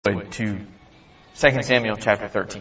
to 2 Samuel chapter 13.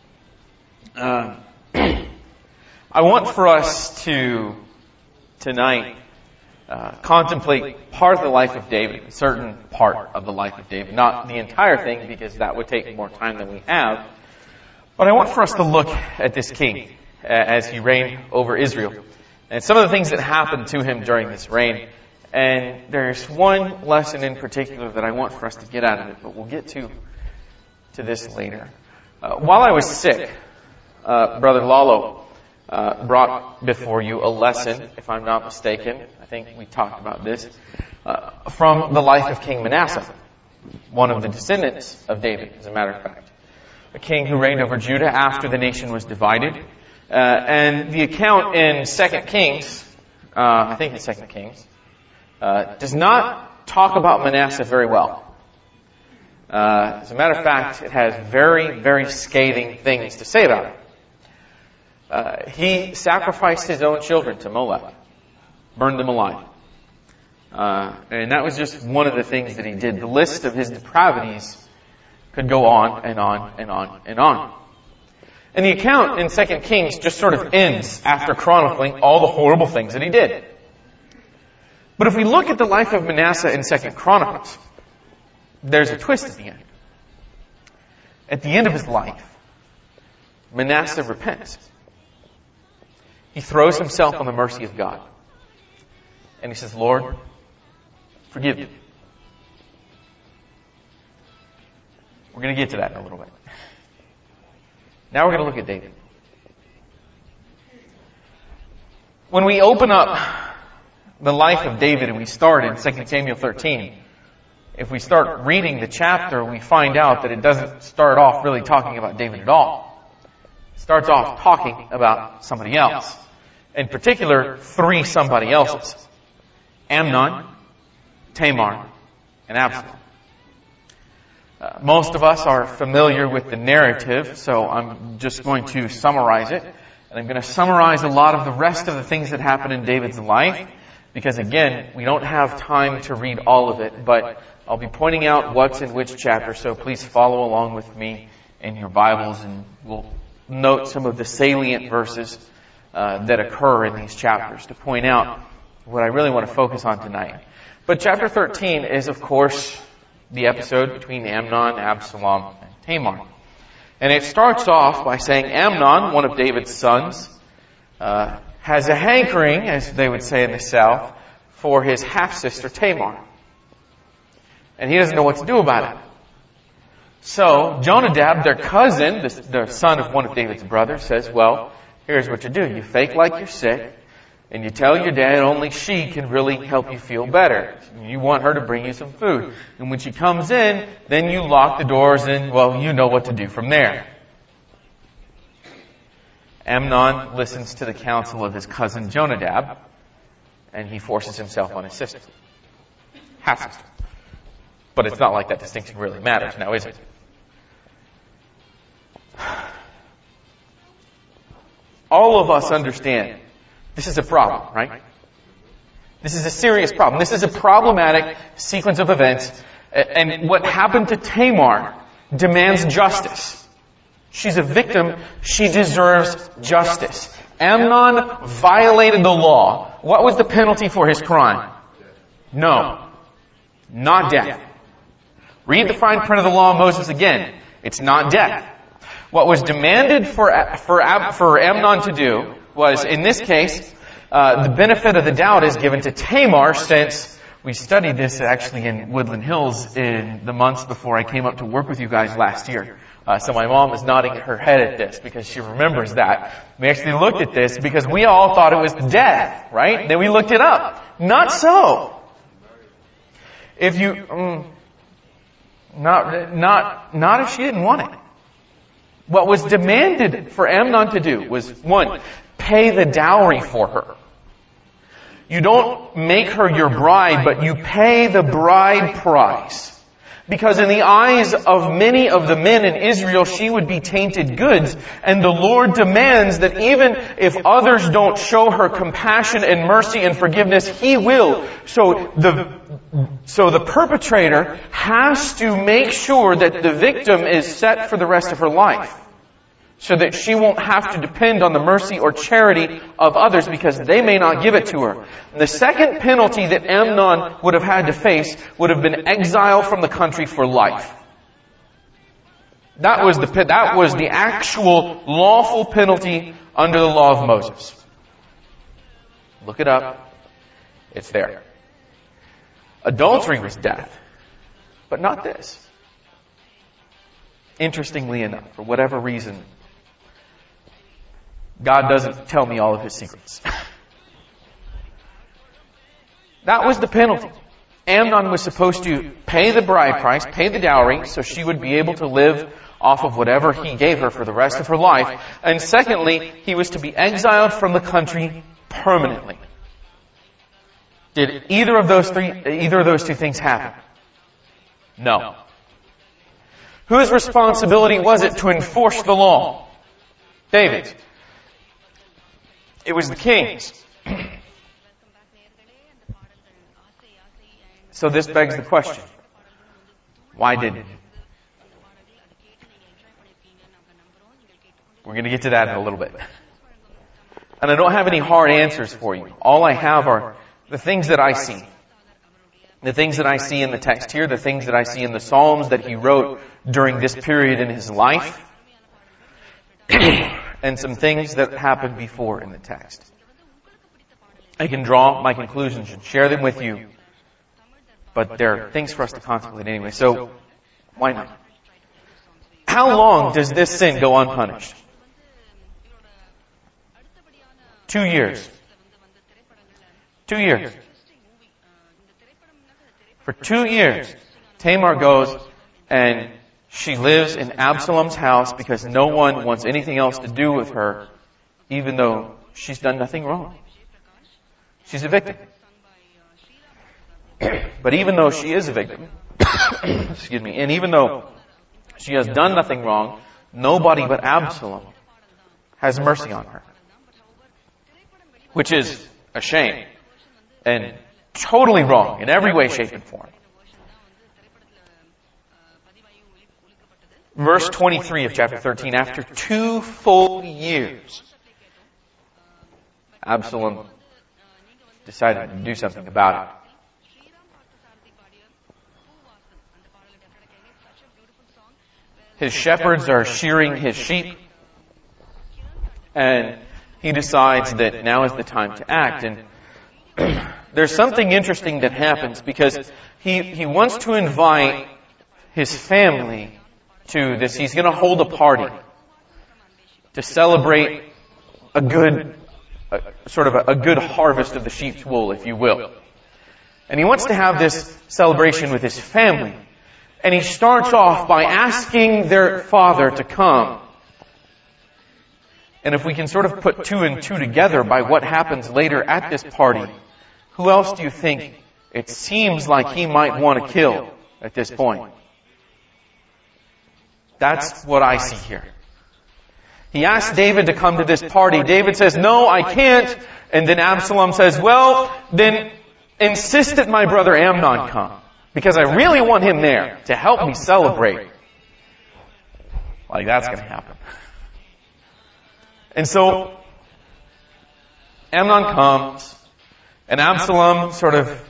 I want for us to, tonight, contemplate part of the life of David, a certain part of the life of David. Not the entire thing, because that would take more time than we have. But I want for us to look at this king as he reigned over Israel, and some of the things that happened to him during this reign. And there's one lesson in particular that I want for us to get out of it, but we'll get to this later. While I was sick, Brother Lalo brought before you a lesson, if I'm not mistaken. I think we talked about this, from the life of King Manasseh, one of the descendants of David, as a matter of fact. A king who reigned over Judah after the nation was divided. And the account in 2 Kings, I think it's 2 Kings, does not talk about Manasseh very well. As a matter of fact, it has very, very scathing things to say about it. He sacrificed his own children to Molech, burned them alive. And that was just one of the things that he did. The list of his depravities could go on and on and on and on. And the account in 2 Kings just sort of ends after chronicling all the horrible things that he did. But if we look at the life of Manasseh in 2 Chronicles, there's a twist at the end. At the end of his life, Manasseh repents. He throws himself on the mercy of God. And he says, Lord, forgive me. We're going to get to that in a little bit. Now we're going to look at David. When we open up the life of David and we start in 2 Samuel 13, if we start reading the chapter, we find out that it doesn't start off really talking about David at all. It starts off talking about somebody else. In particular, 3 somebody else's. Amnon, Tamar, and Absalom. Most of us are familiar with the narrative, so I'm just going to summarize it. And I'm going to summarize a lot of the rest of the things that happen in David's life, because again, we don't have time to read all of it, but I'll be pointing out what's in which chapter, so please follow along with me in your Bibles, and we'll note some of the salient verses that occur in these chapters to point out what I really want to focus on tonight. But chapter 13 is, of course, the episode between Amnon, Absalom, and Tamar. And it starts off by saying Amnon, one of David's sons, has a hankering, as they would say in the South, for his half-sister Tamar. And he doesn't know what to do about it. So Jonadab, their cousin, the son of one of David's brothers, says, well, here's what you do. You fake like you're sick, and you tell your dad only she can really help you feel better. You want her to bring you some food. And when she comes in, then you lock the doors and, well, you know what to do from there. Amnon listens to the counsel of his cousin Jonadab, and he forces himself on his sister. Half-sister. But it's not like that distinction really matters now, is it? All of us understand this is a problem, right? This is a serious problem. This is a problematic sequence of events. And what happened to Tamar demands justice. She's a victim. She deserves justice. Amnon violated the law. What was the penalty for his crime? No. Not death. Read the fine print of the law of Moses again. It's not death. What was demanded for Amnon to do was, in this case, the benefit of the doubt is given to Tamar, since we studied this actually in Woodland Hills in the months before I came up to work with you guys last year. So my mom is nodding her head at this because she remembers that. We actually looked at this because we all thought it was death, right? Then we looked it up. Not so. If you, not if she didn't want it. What was demanded for Amnon to do was, 1, pay the dowry for her. You don't make her your bride, but you pay the bride price. because in the eyes of many of the men in Israel, she would be tainted goods. And the Lord demands that even if others don't show her compassion and mercy and forgiveness, He will. So the perpetrator has to make sure that the victim is set for the rest of her life, so that she won't have to depend on the mercy or charity of others because they may not give it to her. And the second penalty that Amnon would have had to face would have been exile from the country for life. That was the actual lawful penalty under the law of Moses. Look it up. It's there. Adultery was death, but not this. Interestingly enough, for whatever reason, God doesn't tell me all of His secrets. That was the penalty. Amnon was supposed to pay the bride price, pay the dowry, so she would be able to live off of whatever he gave her for the rest of her life. And secondly, he was to be exiled from the country permanently. Did either of those two things happen? No. Whose responsibility was it to enforce the law? David's. It was the king's. So this begs the question, why didn't he? We're going to get to that in a little bit. And I don't have any hard answers for you. All I have are the things that I see. The things that I see in the text here, the things that I see in the Psalms that he wrote during this period in his life, and some things that happened before in the text. I can draw my conclusions and share them with you, but they're things for us to contemplate anyway, so why not? How long does this sin go unpunished? 2 years. 2 years. For 2 years, Tamar goes and she lives in Absalom's house because no one wants anything else to do with her, even though she's done nothing wrong. She's a victim. But even though she is a victim, excuse me, and even though she has done nothing wrong, nobody but Absalom has mercy on her. Which is a shame. And totally wrong in every way, shape, and form. Verse 23 of chapter 13, after 2 full years, Absalom decided to do something about it. His shepherds are shearing his sheep, and he decides that now is the time to act. And there's something interesting that happens because he wants to invite his family to this. He's going to hold a party to celebrate a good harvest of the sheep's wool, if you will. And he wants to have this celebration with his family. And he starts off by asking their father to come. And if we can sort of put 2 and 2 together by what happens later at this party, who else do you think it seems like he might want to kill at this point? That's what I see here. He asks David to come to this party. David says, "No, I can't." And then Absalom says, "Well, then insist that my brother Amnon come, because I really want him there to help me celebrate." Like that's going to happen. And so Amnon comes, and Absalom sort of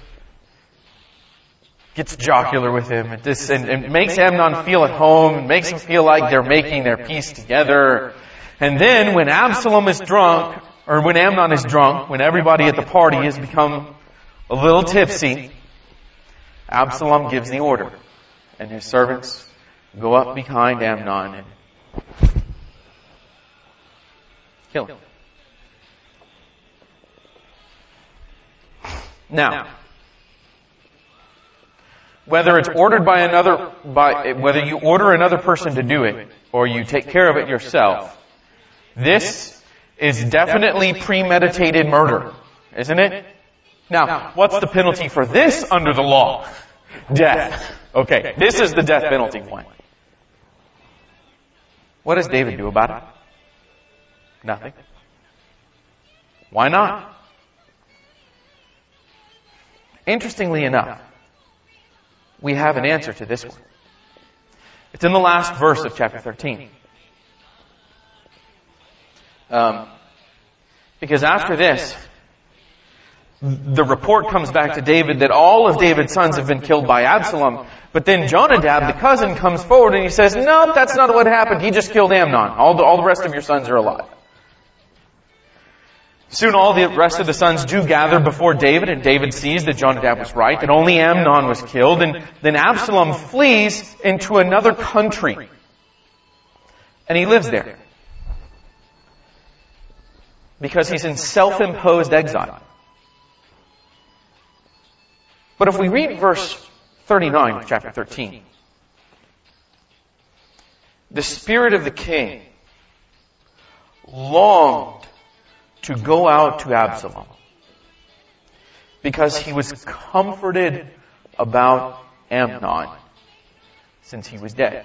gets jocular with him and makes Amnon feel at home, and makes him feel like they're making their peace together. And then when Absalom is drunk, or when Amnon is drunk, when everybody at the party has become a little tipsy, Absalom gives the order. And his servants go up behind Amnon and kill him. Now, whether it's ordered whether you order another person to do it, or you take care of it yourself, this is definitely premeditated murder, isn't it? Now, what's the penalty for this under the law? Death. Okay, this is the death penalty one. What does David do about it? Nothing. Why not? Interestingly enough, we have an answer to this one. It's in the last verse of chapter 13. Because after this, the report comes back to David that all of David's sons have been killed by Absalom. But then Jonadab, the cousin, comes forward and he says, "Nope, that's not what happened. He just killed Amnon. All the rest of your sons are alive." Soon all the rest of the sons do gather before David, and David sees that Jonadab was right, that only Amnon was killed, and then Absalom flees into another country. And he lives there. Because he's in self-imposed exile. But if we read verse 39 of chapter 13, the spirit of the king longed to go out to Absalom because he was comforted about Amnon since he was dead.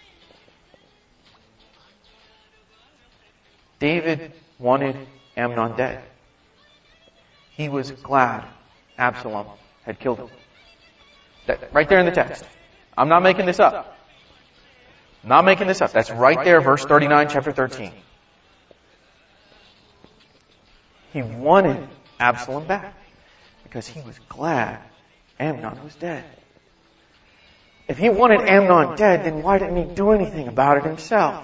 David wanted Amnon dead. He was glad Absalom had killed him. Right there in the text. I'm not making this up. Not making this up. That's right there, verse 39, chapter 13. He wanted Absalom back because he was glad Amnon was dead. If he wanted Amnon dead, then why didn't he do anything about it himself?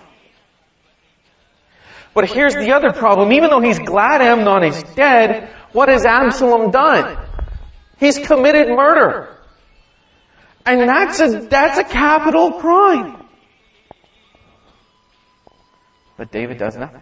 But here's the other problem. Even though he's glad Amnon is dead, what has Absalom done? He's committed murder. And that's a capital crime. But David does nothing.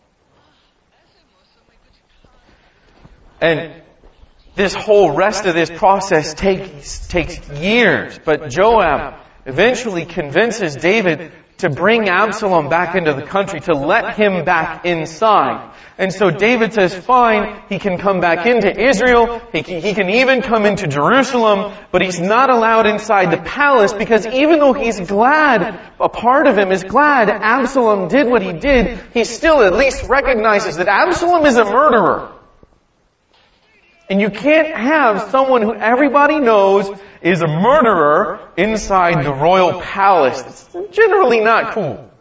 And this whole rest of this process takes years. But Joab eventually convinces David to bring Absalom back into the country, to let him back inside. And so David says, fine, he can come back into Israel, he can even come into Jerusalem, but he's not allowed inside the palace because even though he's glad, a part of him is glad Absalom did what he did, he still at least recognizes that Absalom is a murderer. And you can't have someone who everybody knows is a murderer inside the royal palace. It's generally not cool.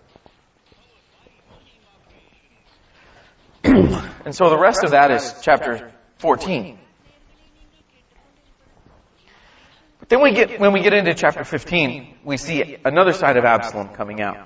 And so the rest of that is chapter 14. But then when we get into chapter 15, we see another side of Absalom coming out.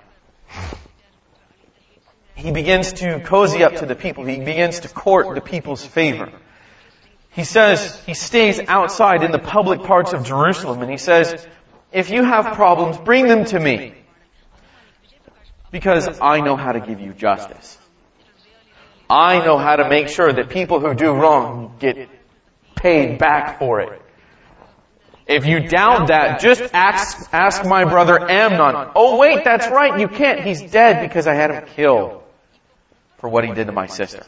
He begins to cozy up to the people. He begins to court the people's favor. He says, he stays outside in the public parts of Jerusalem and he says, if you have problems, bring them to me. Because I know how to give you justice. I know how to make sure that people who do wrong get paid back for it. If you doubt that, just ask my brother Amnon. Oh wait, that's right, you can't. He's dead because I had him killed for what he did to my sister.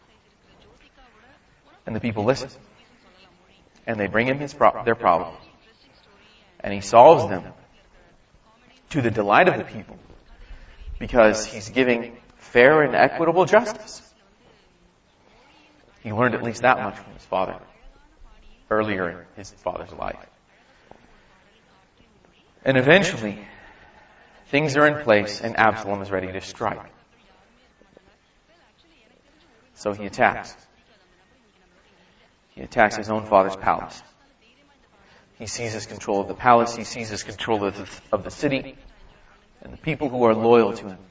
And the people listen. And they bring him their problems. And he solves them to the delight of the people. Because he's giving fair and equitable justice. He learned at least that much from his father. Earlier in his father's life. And eventually, things are in place and Absalom is ready to strike. So he attacks. He attacks his own father's palace. He seizes control of the palace. He seizes control of the city. And the people who are loyal to him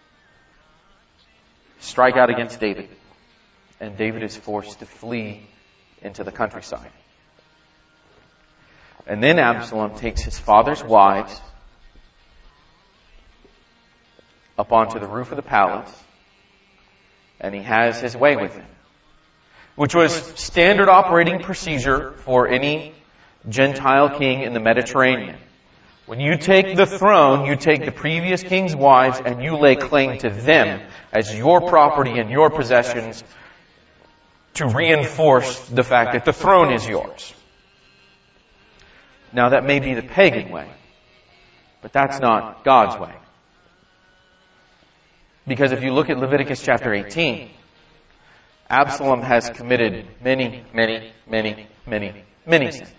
strike out against David. And David is forced to flee into the countryside. And then Absalom takes his father's wives up onto the roof of the palace. And he has his way with them. Which was standard operating procedure for any Gentile king in the Mediterranean. When you take the throne, you take the previous king's wives and you lay claim to them as your property and your possessions to reinforce the fact that the throne is yours. Now that may be the pagan way, but that's not God's way. Because if you look at Leviticus chapter 18, Absalom has committed many sins.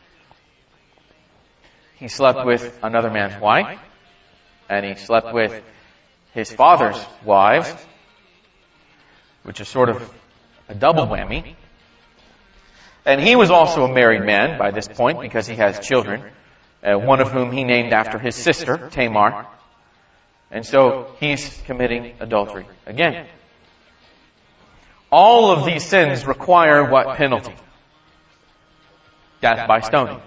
He slept with another man's wife, and he slept with his father's wives, which is sort of a double whammy. And he was also a married man by this point because he has children, one of whom he named after his sister, Tamar. And so he's committing adultery again. All of these sins require what penalty? Death by stoning.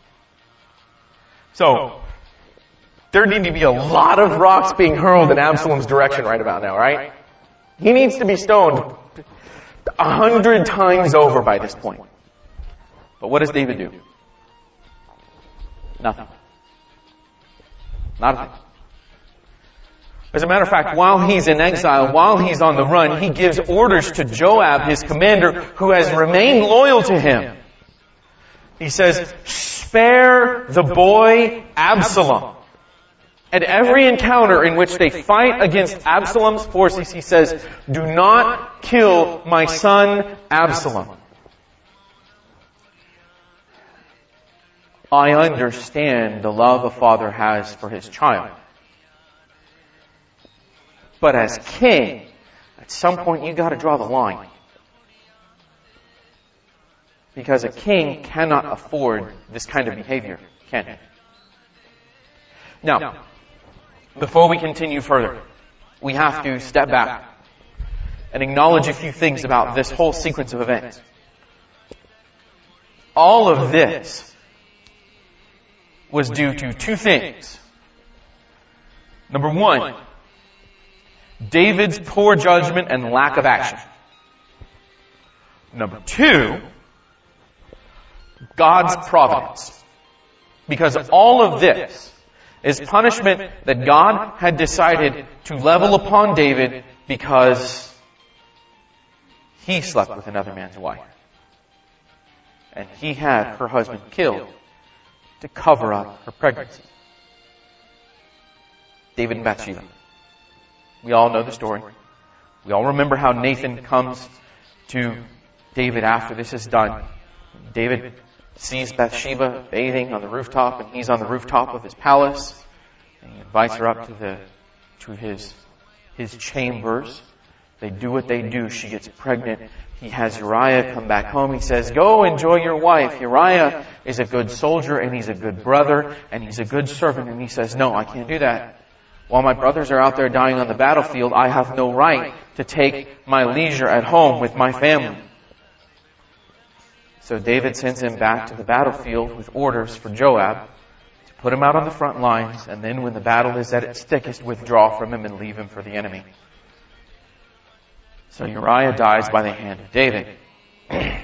So, there need to be a lot of rocks being hurled in Absalom's direction right about now, right? He needs to be stoned 100 times over by this point. But what does David do? Nothing. Not a thing. As a matter of fact, while he's in exile, while he's on the run, he gives orders to Joab, his commander, who has remained loyal to him. He says, spare the boy Absalom. At every encounter in which they fight against Absalom's forces, he says, do not kill my son Absalom. I understand the love a father has for his child. But as king, at some point you got to draw the line. Because a king cannot afford this kind of behavior, can he? Now, before we continue further, we have to step back and acknowledge a few things about this whole sequence of events. All of this was due to two things. Number one, David's poor judgment and lack of action. Number two, God's providence. Because all of this is punishment that God had decided to level upon David because he slept with another man's wife. And he had her husband killed to cover up her pregnancy. David and Bathsheba. We all know the story. We all remember how Nathan comes to David after this is done. David sees Bathsheba bathing on the rooftop, and he's on the rooftop of his palace. And he invites her up to his chambers. They do what they do. She gets pregnant. He has Uriah come back home. He says, go enjoy your wife. Uriah is a good soldier, and he's a good brother, and he's a good servant. And he says, no, I can't do that. While my brothers are out there dying on the battlefield, I have no right to take my leisure at home with my family. So David sends him back to the battlefield with orders for Joab to put him out on the front lines, and then when the battle is at its thickest, withdraw from him and leave him for the enemy. So Uriah dies by the hand of David. And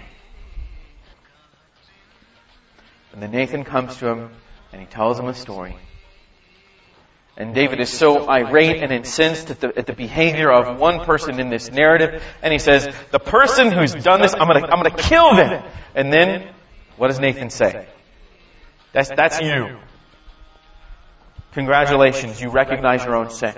then Nathan comes to him and he tells him a story. And David is so irate and incensed at the behavior of one person in this narrative. And he says, the person who's done this, I'm gonna kill them. And then, what does Nathan say? That's you. Congratulations, you recognize your own sin.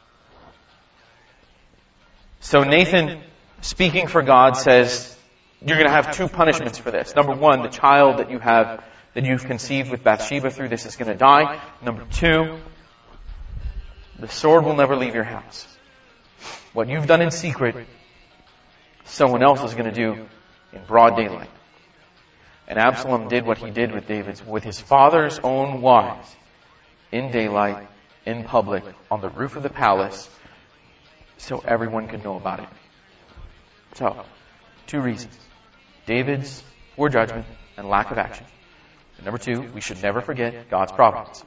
So Nathan, speaking for God, says, you're going to have two punishments for this. Number one, the child that you've conceived with Bathsheba through this is going to die. Number two, the sword will never leave your house. What you've done in secret, someone else is going to do in broad daylight. And Absalom did what he did with his father's own wives, in daylight, in public, on the roof of the palace, so everyone could know about it. So, two reasons. David's poor judgment and lack of action. And number two, we should never forget God's providence.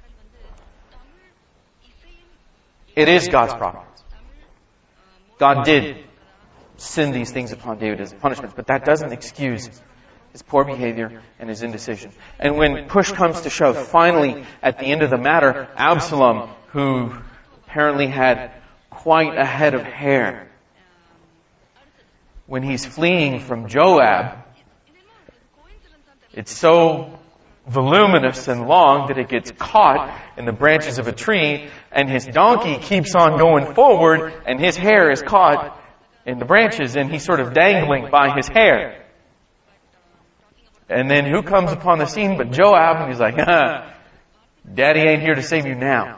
It is God's providence. God did send these things upon David as punishments, but that doesn't excuse his poor behavior and his indecision. And when push comes to shove, finally, at the end of the matter, Absalom, who apparently had quite a head of hair, when he's fleeing from Joab, it's so voluminous and long that it gets caught in the branches of a tree, and his donkey keeps on going forward, and his hair is caught in the branches, and he's sort of dangling by his hair. And then who comes upon the scene but Joab, and he's like, Daddy ain't here to save you now.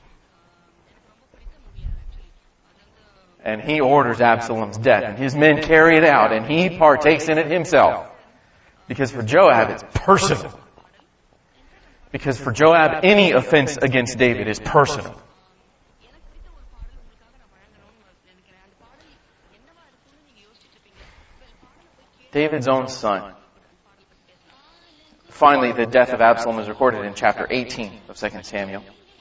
And he orders Absalom's death, and his men carry it out, and he partakes in it himself. Because for Joab, it's personal. Because for Joab, any offense against David is personal. David's own son. Finally, the death of Absalom is recorded in chapter 18 of 2 Samuel.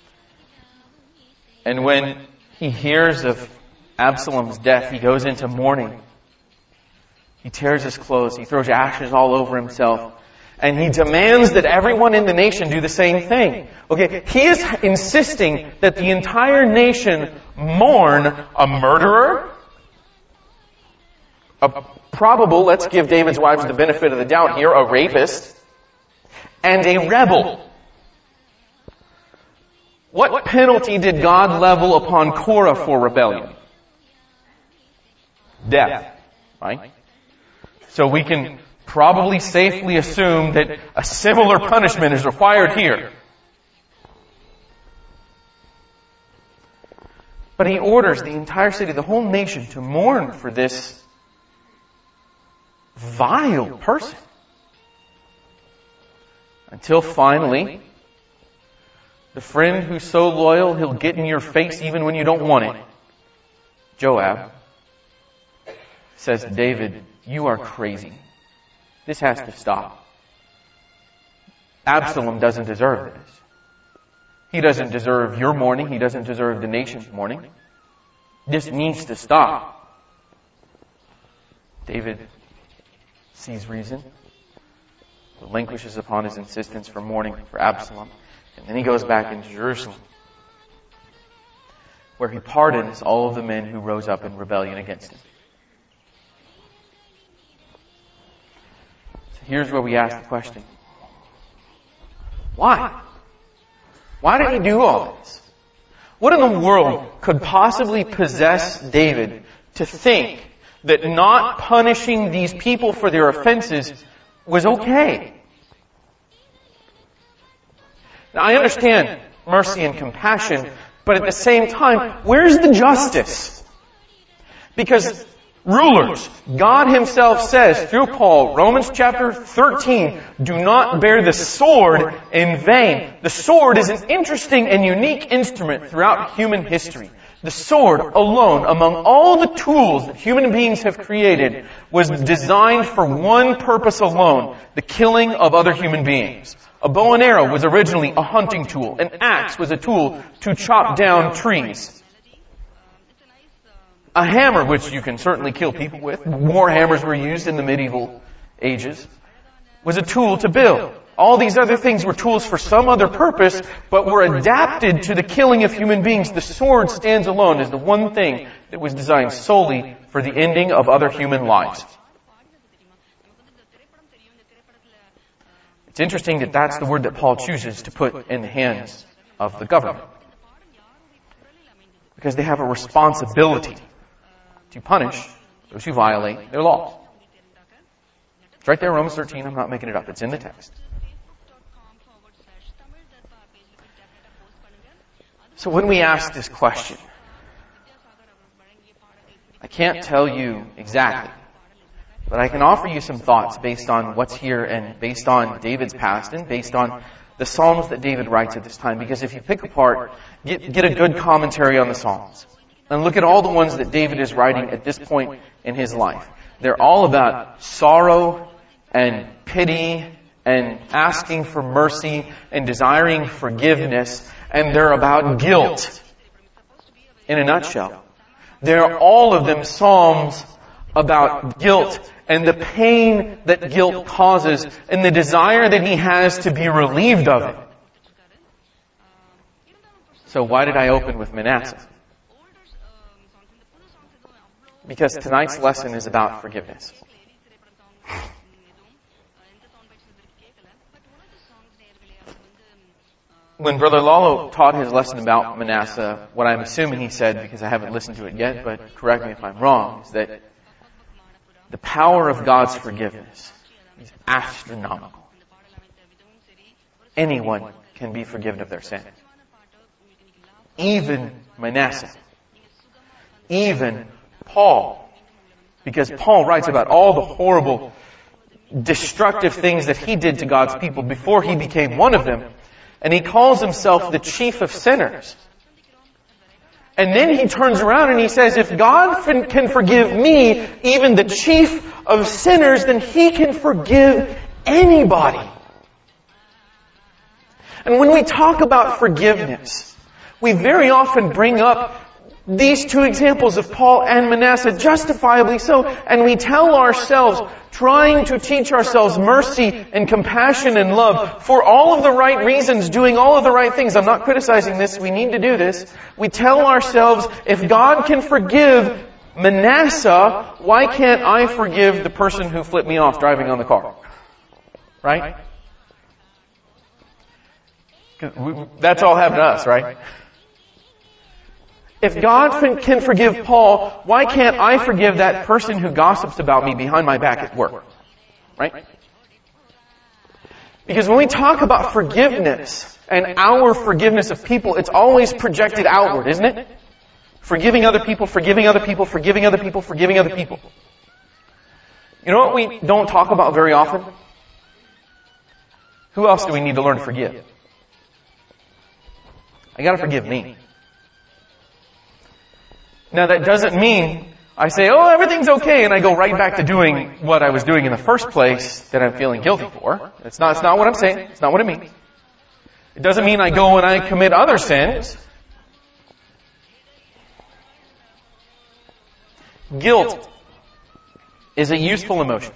And when he hears of Absalom's death, he goes into mourning. He tears his clothes. He throws ashes all over himself. And he demands that everyone in the nation do the same thing. Okay, he is insisting that the entire nation mourn a murderer, a probable, let's give David's wives the benefit of the doubt here, a rapist, and a rebel. What penalty did God level upon Korah for rebellion? Death. Right? So we can probably safely assume that a similar punishment is required here. But he orders the entire city, the whole nation, to mourn for this vile person. Until finally, the friend who's so loyal he'll get in your face even when you don't want it, Joab, says to David, "You are crazy. This has to stop. Absalom doesn't deserve this. He doesn't deserve your mourning. He doesn't deserve the nation's mourning. This needs to stop." David sees reason, relinquishes upon his insistence for mourning for Absalom, and then he goes back into Jerusalem, where he pardons all of the men who rose up in rebellion against him. So here's where we ask the question. Why? Why did he do all this? What in the world could possibly possess David to think that not punishing these people for their offenses was okay? Now, I understand mercy and compassion, but at the same time, where's the justice? Because rulers, God Himself says through Paul, Romans chapter 13, do not bear the sword in vain. The sword is an interesting and unique instrument throughout human history. The sword alone, among all the tools that human beings have created, was designed for one purpose alone, the killing of other human beings. A bow and arrow was originally a hunting tool. An axe was a tool to chop down trees. A hammer, which you can certainly kill people with, war hammers were used in the medieval ages, was a tool to build. All these other things were tools for some other purpose, but were adapted to the killing of human beings. The sword stands alone as the one thing that was designed solely for the ending of other human lives. It's interesting that that's the word that Paul chooses to put in the hands of the government, because they have a responsibility to punish those who violate their laws. It's right there in Romans 13. I'm not making it up. It's in the text. So when we ask this question, I can't tell you exactly, but I can offer you some thoughts based on what's here and based on David's past and based on the Psalms that David writes at this time. Because if you pick apart, get a good commentary on the Psalms and look at all the ones that David is writing at this point in his life. They're all about sorrow and pity and asking for mercy and desiring forgiveness. And they're about guilt. In a nutshell. They're all of them Psalms about guilt and the pain that guilt causes and the desire that he has to be relieved of it. So why did I open with Manasseh? Because tonight's lesson is about forgiveness. when Brother Lalo taught his lesson about Manasseh, what I'm assuming he said, because I haven't listened to it yet, but correct me if I'm wrong, is that the power of God's forgiveness is astronomical. Anyone can be forgiven of their sin. Even Manasseh. Even Paul. Because Paul writes about all the horrible, destructive things that he did to God's people before he became one of them. And he calls himself the chief of sinners. And then he turns around and he says, if God can forgive me, even the chief of sinners, then He can forgive anybody. And when we talk about forgiveness, we very often bring up these two examples of Paul and Manasseh, justifiably so, and we tell ourselves, trying to teach ourselves mercy and compassion and love for all of the right reasons, doing all of the right things. I'm not criticizing this, we need to do this. We tell ourselves, if God can forgive Manasseh, why can't I forgive the person who flipped me off driving on the car? Right? That's all happened to us, right? If God can forgive Paul, why can't I forgive that person who gossips about me behind my back at work? Right? Because when we talk about forgiveness and our forgiveness of people, it's always projected outward, isn't it? Forgiving other people, forgiving other people, forgiving other people, forgiving other people. You know what we don't talk about very often? Who else do we need to learn to forgive? I gotta forgive me. Now that doesn't mean I say, oh, everything's okay, and I go right back to doing what I was doing in the first place that I'm feeling guilty for. It's not what I'm saying. It's not what it means. It doesn't mean I go and I commit other sins. Guilt is a useful emotion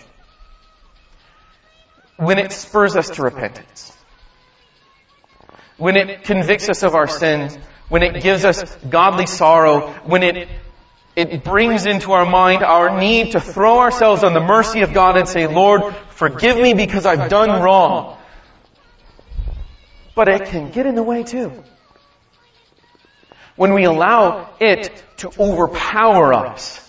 when it spurs us to repentance. When it convicts us of our sins, when it gives us godly sorrow, when it brings into our mind our need to throw ourselves on the mercy of God and say, Lord, forgive me because I've done wrong. But it can get in the way too. When we allow it to overpower us,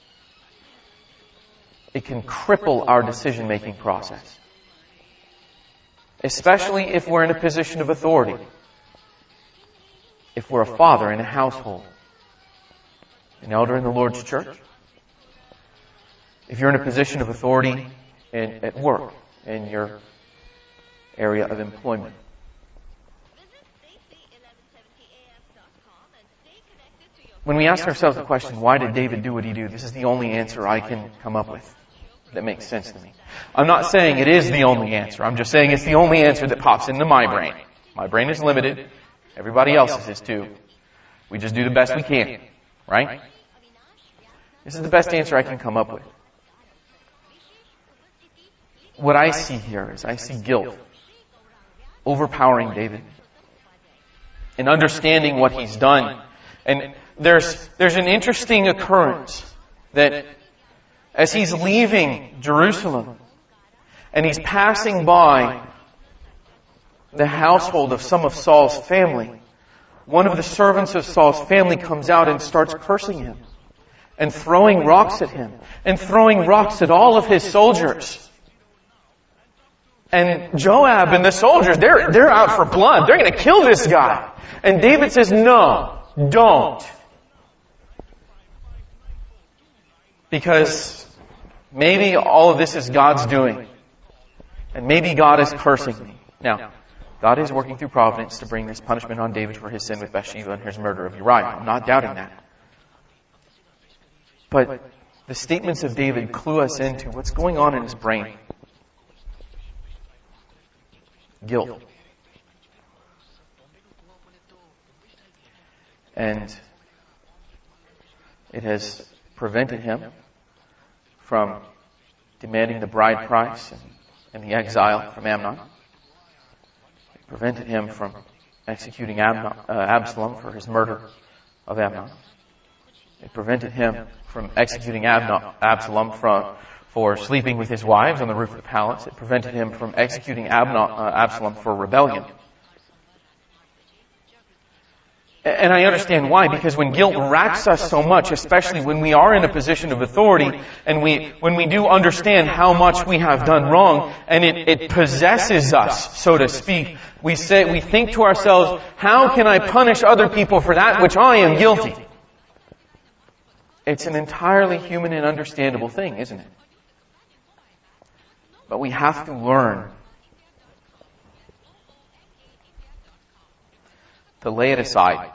it can cripple our decision-making process. Especially if we're in a position of authority. If we're a father in a household, an elder in the Lord's church, if you're in a position of authority at work, in your area of employment. When we ask ourselves the question, why did David do what he did? This is the only answer I can come up with that makes sense to me. I'm not saying it is the only answer. I'm just saying it's the only answer that pops into my brain. My brain is limited. Everybody else's is too. We just do the best we can. Right? This is the best answer I can come up with. What I see here is I see guilt overpowering David and understanding what he's done. And there's an interesting occurrence that as he's leaving Jerusalem and he's passing by the household of some of Saul's family, one of the servants of Saul's family comes out and starts cursing him and throwing rocks at him and throwing rocks at all of his soldiers. And Joab and the soldiers, they're out for blood. They're going to kill this guy. And David says, no, don't. Because maybe all of this is God's doing. And maybe God is cursing me. Now, God is working through providence to bring this punishment on David for his sin with Bathsheba and his murder of Uriah. I'm not doubting that. But the statements of David clue us into what's going on in his brain. Guilt. And it has prevented him from demanding the bride price and the exile from Amnon. It prevented him from executing Absalom for his murder of Amnon. It prevented him from executing Absalom for sleeping with his wives on the roof of the palace. It prevented him from executing Absalom for rebellion. And I understand why, because when guilt racks us so much, especially when we are in a position of authority, and when we do understand how much we have done wrong, and it possesses us, so to speak, we think to ourselves, how can I punish other people for that which I am guilty? It's an entirely human and understandable thing, isn't it? But we have to learn to lay it aside.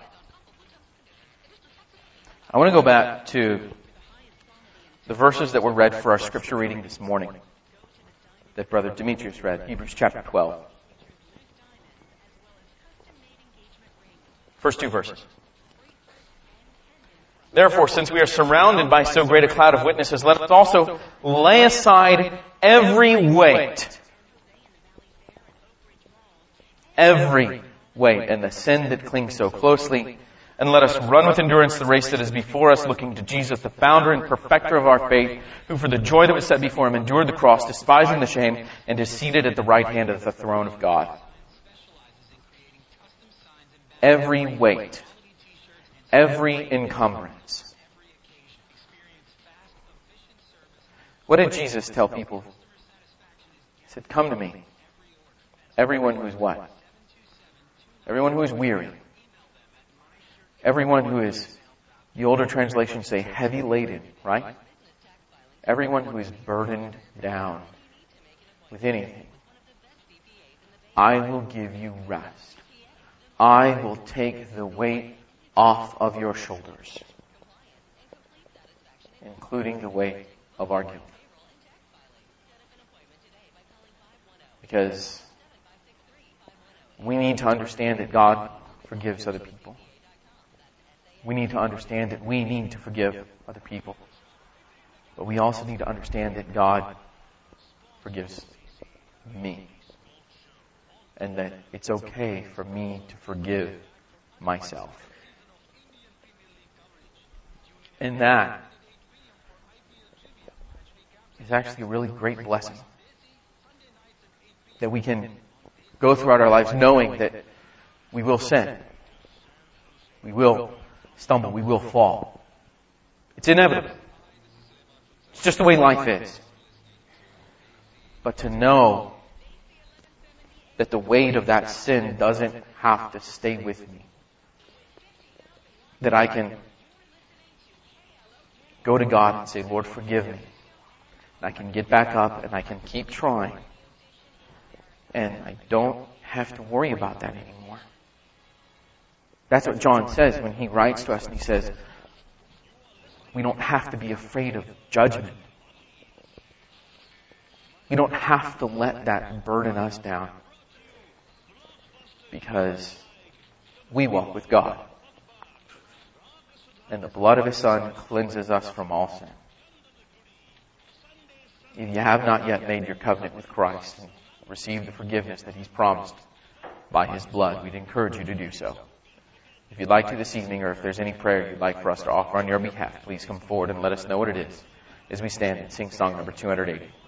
I want to go back to the verses that were read for our scripture reading this morning that Brother Demetrius read, Hebrews chapter 12. First two verses. Therefore, since we are surrounded by so great a cloud of witnesses, let us also lay aside every weight. Every weight and the sin that clings so closely, and let us run with endurance the race that is before us, looking to Jesus, the founder and perfecter of our faith, who for the joy that was set before him endured the cross, despising the shame, and is seated at the right hand of the throne of God. Every weight, every encumbrance. What did Jesus tell people? He said, come to me, everyone who is what? Everyone who is weary. Everyone who is, the older translations say, heavy laden, right? Everyone who is burdened down with anything. I will give you rest. I will take the weight off of your shoulders, including the weight of our guilt. Because we need to understand that God forgives other people. We need to understand that we need to forgive other people. But we also need to understand that God forgives me. And that it's okay for me to forgive myself. And that is actually a really great blessing. That we can go throughout our lives knowing that we will sin. We will stumble. We will fall. It's inevitable. It's just the way life is. But to know that the weight of that sin doesn't have to stay with me. That I can go to God and say, Lord, forgive me. And I can get back up and I can keep trying. And I don't have to worry about that anymore. That's what John says when he writes to us and he says, we don't have to be afraid of judgment. We don't have to let that burden us down. Because we walk with God. And the blood of His Son cleanses us from all sin. If you have not yet made your covenant with Christ and received the forgiveness that He's promised by His blood, we'd encourage you to do so. If you'd like to this evening, or if there's any prayer you'd like for us to offer on your behalf, please come forward and let us know what it is as we stand and sing song number 280.